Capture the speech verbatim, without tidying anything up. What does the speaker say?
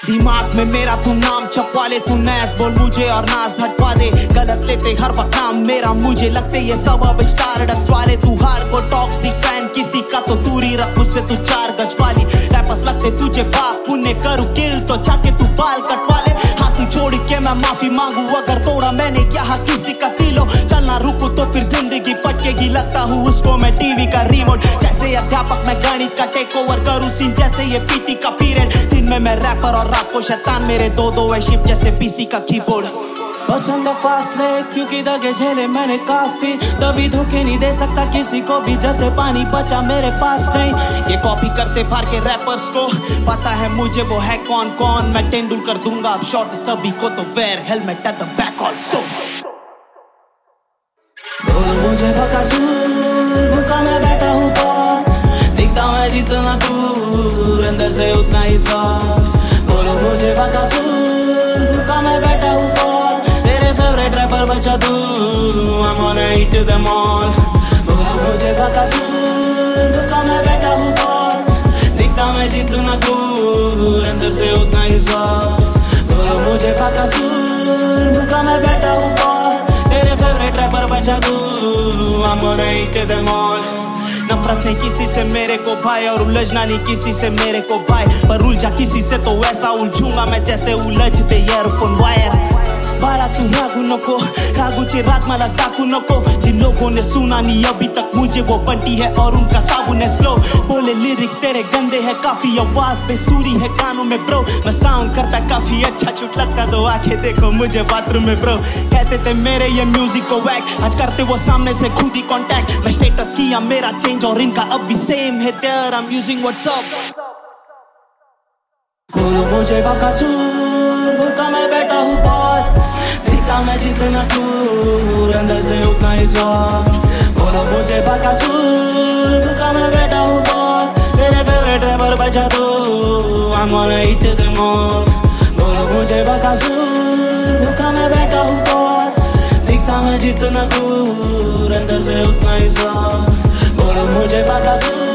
दिमाग में मेरा तू नाम छपवा ले, तू नैस बोल मुझे और नाज हटवा दे। गलत लेते हर वक्त नाम मेरा, मुझे लगते ये सब अब स्टारडक्स वाले। तू हार को टॉक्सिक फैन किसी का तो दूरी रख, मुझसे तू चार गज वाली। रैपर्स लगते तुझे बाप, पुण्य करूँ किल तो जाके तू बाल कटवा ले। हाथ छोड़ के मैं माफी मांगू अगर तोड़ा मैंने यहाँ किसी का दिलो। चलना रुकू तो फिर जिंदगी पटकेगी, लगता हूँ उसको मैं टीवी का रिमोट। जैसे अध्यापक मैं गणित का टेक ओवर करूँ सीन, जैसे ये पीटी का पीरियड। दिन में मैं रैपर और रात को शैतान, मेरे दो दो है शिफ्ट जैसे पीसी का कीबोर्ड। पसंद है फासले क्योंकि दगे झेले मैंने काफी, तभी धोखे नहीं दे सकता किसी को भी, जैसे पानी बचा मेरे पास नहीं। ये कॉपी करते बाहर के रैपर्स को पता है मुझे वो है कौन कौन। मैं तेंदुलकर दूंगा अब शॉट सभी को, तो wear helmet at the back also. बोल मुझे बकासूर, भूखा मैं बैठा हूँ पर, दिखता मैं जितना दूर अंदर से उतना ही साफ। बोलो मुझे बकासूर, भूखा मैं बैठा हूँ पर, तेरे फेवरेट रैपर बचा तू, I'm gonna eat them all। बोलो मुझे बकासूर, भूखा मैं बैठा हूँ पर, दिखता मैं जितना दूर अंदर से उतना ही साफ। बोलो मुझे बकासूर, भूखा मैं बैठा हूँ पर, तेरे फेवरेट रैपर बचा तू, I'm gonna eat them all। नफरत नहीं किसी से मेरे को भाई, और उलझना नहीं किसी से मेरे को भाई, पर उलझा किसी से तो वैसा उलझूंगा मैं जैसे उलझते ईयरफोन वायर्स। बाला तू रागू नको, रागू चे राग मला डाकू नको। जिन लोगों ने सुना नहीं अभी तक मुझे, वो बंटी है और उनका साबुन है स्लो। बोले लिरिक्स तेरे गंदे है काफी, आवाज बेसुरी है कानों में ब्रो। मैं साउंड करता काफी अच्छा, चुट लगता तो आके देखो मुझे बाथरूम में ब्रो। कहते थे मेरे ये म्यूजिक को वैक, आज करते वो सामने से खुद ही कॉन्टैक्ट। मैं स्टेटस किया मेरा चेंज और इनका अब भी सेम है, there I am using WhatsApp. बोलो मुझे बकासूर, भूखा मैं बैठा हूँ बहुत, दिखा मैं जितना दूर अंदर से उतना ही साफ। बोलो मुझे बकासूर, भूखा मैं बैठा हूँ बहुत, तेरे फेवरेट रैपर बचा तू, I'm gonna eat them all। बोलो मुझे बकासूर, भूखा मैं बैठा हूँ बहुत, दिखता मैं जितना दूर अंदर से उतना ही साफ। बोलो मुझे बकासूर।